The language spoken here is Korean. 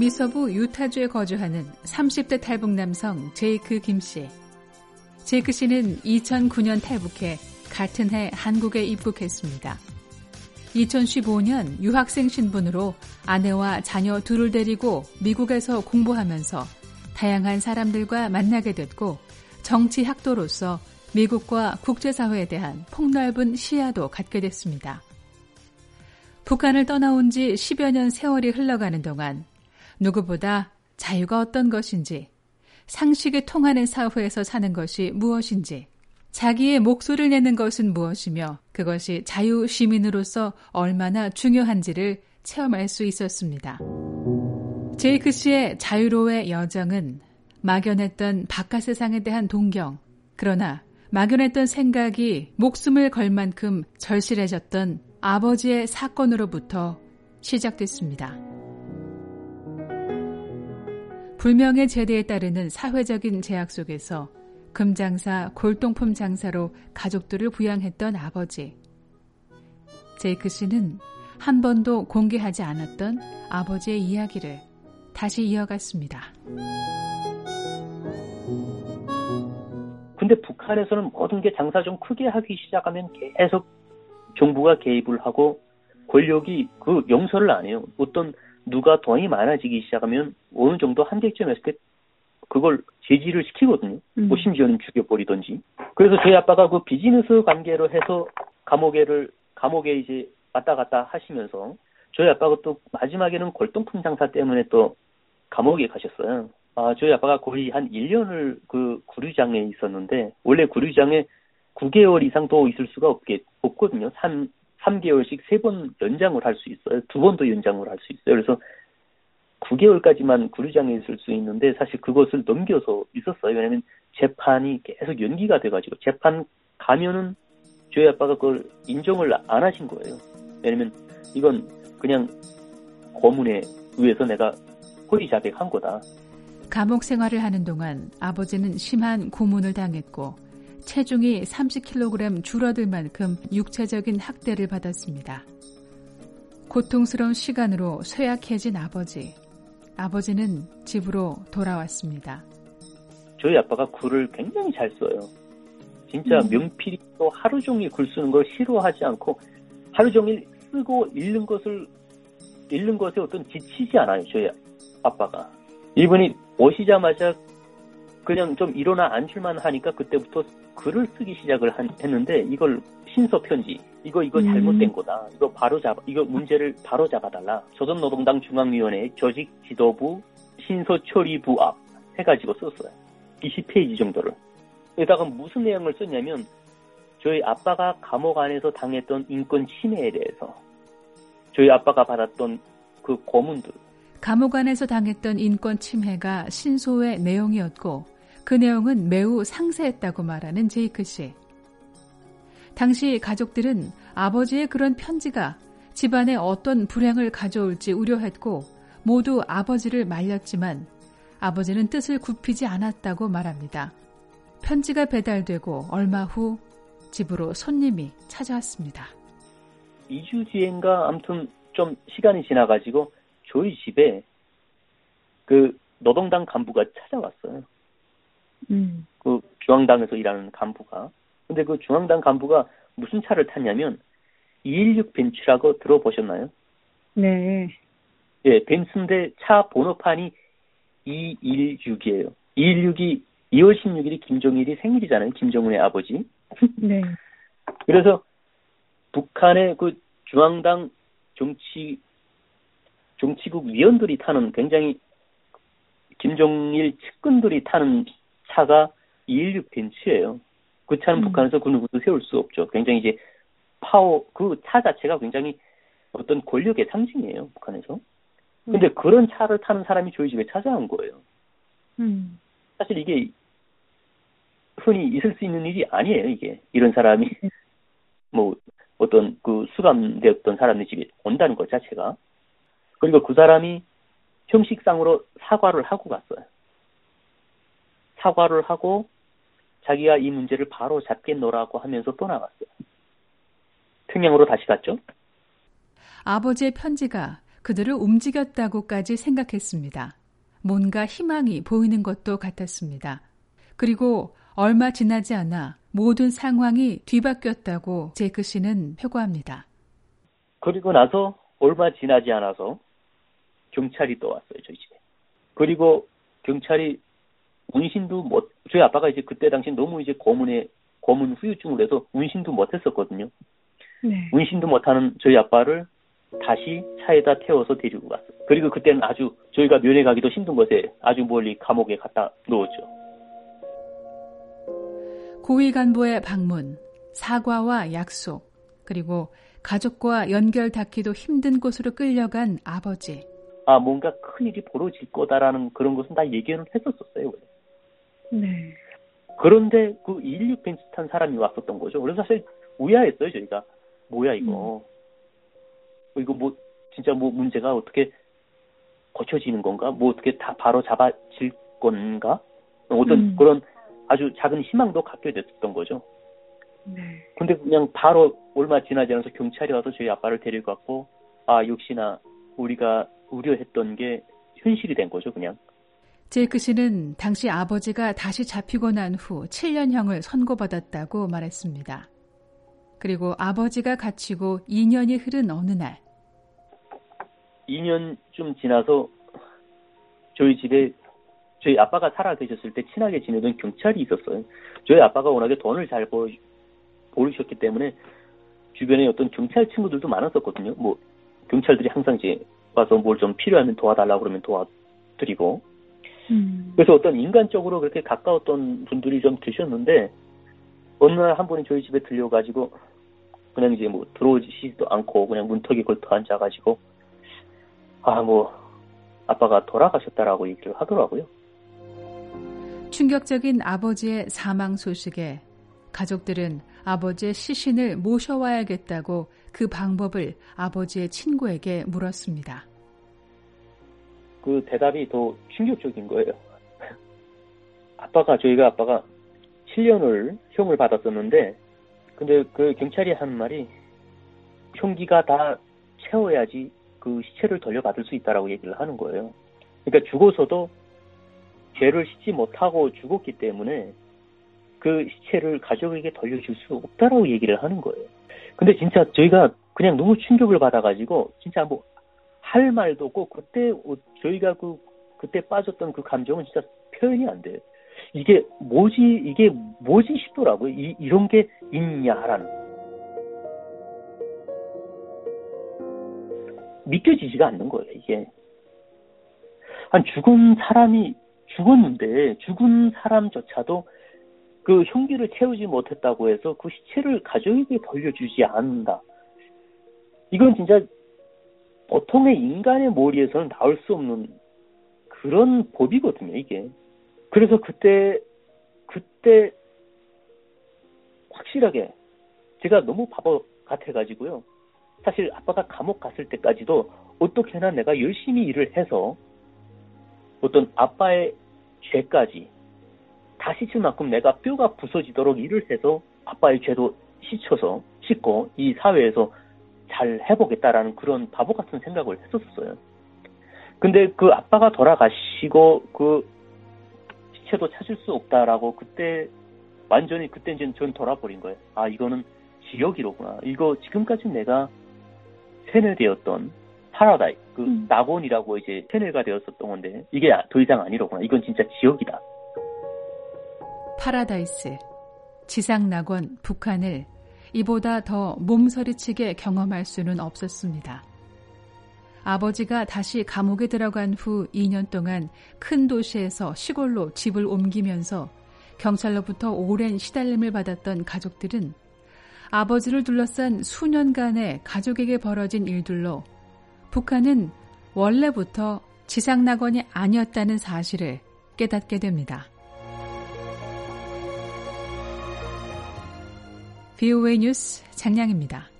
미서부 유타주에 거주하는 30대 탈북 남성 제이크 김 씨. 제이크 씨는 2009년 탈북해 같은 해 한국에 입국했습니다. 2015년 유학생 신분으로 아내와 자녀 둘을 데리고 미국에서 공부하면서 다양한 사람들과 만나게 됐고 정치 학도로서 미국과 국제사회에 대한 폭넓은 시야도 갖게 됐습니다. 북한을 떠나온 지 10여 년 세월이 흘러가는 동안 누구보다 자유가 어떤 것인지, 상식이 통하는 사회에서 사는 것이 무엇인지, 자기의 목소리를 내는 것은 무엇이며 그것이 자유시민으로서 얼마나 중요한지를 체험할 수 있었습니다. 제이크 씨의 자유로의 여정은 막연했던 바깥 세상에 대한 동경, 그러나 막연했던 생각이 목숨을 걸 만큼 절실해졌던 아버지의 사건으로부터 시작됐습니다. 불명예 제대에 따르는 사회적인 제약 속에서 금장사, 골동품 장사로 가족들을 부양했던 아버지. 제이크 씨는 한 번도 공개하지 않았던 아버지의 이야기를 다시 이어갔습니다. 근데 북한에서는 모든 게 장사 좀 크게 하기 시작하면 계속 정부가 개입을 하고 권력이 그 용서를 안 해요. 어떤 누가 돈이 많아지기 시작하면 어느 정도 한계점에 있을 때 그걸 제지를 시키거든요. 뭐 심지어는 죽여버리든지. 그래서 저희 아빠가 그 비즈니스 관계로 해서 감옥에 이제 왔다 갔다 하시면서 저희 아빠가 또 마지막에는 골동품 장사 때문에 또 감옥에 가셨어요. 저희 아빠가 거의 한 1년을 그 구류장에 있었는데 원래 구류장에 9개월 이상 더 있을 수가 없거든요. 3개월씩 3번 연장을 할 수 있어요. 2번도 연장을 할 수 있어요. 그래서 9개월까지만 구류장에 있을 수 있는데 사실 그것을 넘겨서 있었어요. 왜냐하면 재판이 계속 연기가 돼가지고 재판 가면은 저희 아빠가 그걸 인정을 안 하신 거예요. 왜냐하면 이건 그냥 고문에 의해서 내가 허위자백한 거다. 감옥 생활을 하는 동안 아버지는 심한 고문을 당했고 체중이 30kg 줄어들 만큼 육체적인 학대를 받았습니다. 고통스러운 시간으로 쇠약해진 아버지. 아버지는 집으로 돌아왔습니다. 저희 아빠가 글을 굉장히 잘 써요. 진짜 명필이 또 하루 종일 글 쓰는 걸 싫어하지 않고 하루 종일 쓰고 읽는 것에 어떤 지치지 않아요. 저희 아빠가. 이분이 오시자마자 그냥 좀 일어나 앉을만 하니까 그때부터 글을 쓰기 시작을 했는데 이걸 신서 편지 이거 잘못된 거다. 이거 문제를 바로 잡아달라. 조선노동당 중앙위원회 조직 지도부 신서 처리부 앞 해가지고 썼어요. 20페이지 정도를. 여기다가 무슨 내용을 썼냐면 저희 아빠가 감옥 안에서 당했던 인권 침해에 대해서 저희 아빠가 받았던 그 고문들. 감옥 안에서 당했던 인권 침해가 신소의 내용이었고 그 내용은 매우 상세했다고 말하는 제이크 씨. 당시 가족들은 아버지의 그런 편지가 집안에 어떤 불행을 가져올지 우려했고 모두 아버지를 말렸지만 아버지는 뜻을 굽히지 않았다고 말합니다. 편지가 배달되고 얼마 후 집으로 손님이 찾아왔습니다. 2주 뒤인가 아무튼 좀 시간이 지나가지고 저희 집에 그 노동당 간부가 찾아왔어요. 그 중앙당에서 일하는 간부가. 근데 그 중앙당 간부가 무슨 차를 탔냐면 216 벤츠라고 들어보셨나요? 네. 예, 벤츠인데 차 번호판이 216이에요. 216이 2월 16일이 김정일이 생일이잖아요. 김정은의 아버지. 네. 그래서 북한의 그 중앙당 정치국 위원들이 타는 굉장히 김정일 측근들이 타는 차가 216 벤츠예요. 그 차는 북한에서 그 누구도 세울 수 없죠. 굉장히 이제 그 차 자체가 굉장히 어떤 권력의 상징이에요. 북한에서. 근데 그런 차를 타는 사람이 저희 집에 찾아온 거예요. 사실 이게 흔히 있을 수 있는 일이 아니에요. 이게 이런 사람이 뭐 어떤 그 수감되었던 사람의 집에 온다는 것 자체가. 그리고 그 사람이 형식상으로 사과를 하고 갔어요. 사과를 하고 자기가 이 문제를 바로 잡겠노라고 하면서 떠나갔어요. 평양으로 다시 갔죠. 아버지의 편지가 그들을 움직였다고까지 생각했습니다. 뭔가 희망이 보이는 것도 같았습니다. 그리고 얼마 지나지 않아 모든 상황이 뒤바뀌었다고 제이크 씨는 표고합니다. 그리고 나서 얼마 지나지 않아서 경찰이 또 왔어요, 저희 집에. 그리고 경찰이 운신도 저희 아빠가 이제 그때 당시 너무 이제 고문 후유증을 해서 운신도 못했었거든요. 네. 운신도 못하는 저희 아빠를 다시 차에다 태워서 데리고 갔어요. 그리고 그때는 아주 저희가 면회 가기도 힘든 곳에 아주 멀리 감옥에 갖다 놓았죠. 고위 간부의 방문, 사과와 약속, 그리고 가족과 연결 닿기도 힘든 곳으로 끌려간 아버지. 뭔가 큰일이 벌어질 거다라는 그런 것은 다 예견을 했었어요. 네. 그런데 그 216 벤츠 탄 사람이 왔었던 거죠. 그래서 사실 우려했어요, 저희가. 뭐야 이거. 이거 뭐 진짜 뭐 문제가 어떻게 고쳐지는 건가? 뭐 어떻게 다 바로 잡아질 건가? 어떤 그런 아주 작은 희망도 갖게 됐었던 거죠. 네. 근데 그냥 바로 얼마 지나지 않아서 경찰이 와서 저희 아빠를 데리고 갔고, 역시나 우리가 우려했던 게 현실이 된 거죠, 그냥. 제이크 씨는 당시 아버지가 다시 잡히고 난 후 7년형을 선고받았다고 말했습니다. 그리고 아버지가 갇히고 2년이 흐른 어느 날. 2년쯤 지나서 저희 집에 저희 아빠가 살아 계셨을 때 친하게 지내던 경찰이 있었어요. 저희 아빠가 워낙에 돈을 잘 벌으셨기 때문에 주변에 어떤 경찰 친구들도 많았었거든요. 뭐 경찰들이 항상 이제 와서 뭘 좀 필요하면 도와달라고 그러면 도와드리고. 그래서 어떤 인간적으로 그렇게 가까웠던 분들이 좀 계셨는데 어느 날 한 분이 저희 집에 들려가지고 그냥 이제 뭐 들어오지도 않고 그냥 문턱에 걸터 앉아가지고 아빠가 돌아가셨다라고 얘기를 하더라고요. 충격적인 아버지의 사망 소식에 가족들은 아버지의 시신을 모셔와야겠다고 그 방법을 아버지의 친구에게 물었습니다. 그 대답이 더 충격적인 거예요. 저희가 아빠가 7년을 형을 받았었는데, 근데 그 경찰이 한 말이 형기가 다 채워야지 그 시체를 돌려받을 수 있다라고 얘기를 하는 거예요. 그러니까 죽어서도 죄를 씻지 못하고 죽었기 때문에 그 시체를 가족에게 돌려줄 수 없다라고 얘기를 하는 거예요. 근데 진짜 저희가 그냥 너무 충격을 받아가지고 진짜 뭐 할 말도 없고 그때 저희가 그때 빠졌던 그 감정은 진짜 표현이 안 돼요. 이게 뭐지 싶더라고요. 이런 게 있냐라는. 믿겨지지가 않는 거예요, 이게. 죽은 사람이 죽었는데, 죽은 사람조차도 그 형기를 채우지 못했다고 해서 그 시체를 가족에게 돌려주지 않는다. 이건 진짜 보통의 인간의 머리에서는 나올 수 없는 그런 법이거든요, 이게. 그래서 그때 확실하게 제가 너무 바보 같아가지고요. 사실 아빠가 감옥 갔을 때까지도 어떻게나 내가 열심히 일을 해서 어떤 아빠의 죄까지 다 씻을 만큼 내가 뼈가 부서지도록 일을 해서 아빠의 죄도 씻고 이 사회에서 잘 해보겠다라는 그런 바보 같은 생각을 했었어요. 근데 그 아빠가 돌아가시고 그 시체도 찾을 수 없다라고 그때 이제 전 돌아버린 거예요. 이거는 지옥이로구나. 이거 지금까지 내가 세뇌되었던 파라다이스, 낙원이라고 이제 세뇌가 되었었던 건데 이게 더 이상 아니로구나. 이건 진짜 지옥이다. 파라다이스, 지상낙원, 북한을 이보다 더 몸서리치게 경험할 수는 없었습니다. 아버지가 다시 감옥에 들어간 후 2년 동안 큰 도시에서 시골로 집을 옮기면서 경찰로부터 오랜 시달림을 받았던 가족들은 아버지를 둘러싼 수년간의 가족에게 벌어진 일들로 북한은 원래부터 지상낙원이 아니었다는 사실을 깨닫게 됩니다. VOA 뉴스 장량입니다.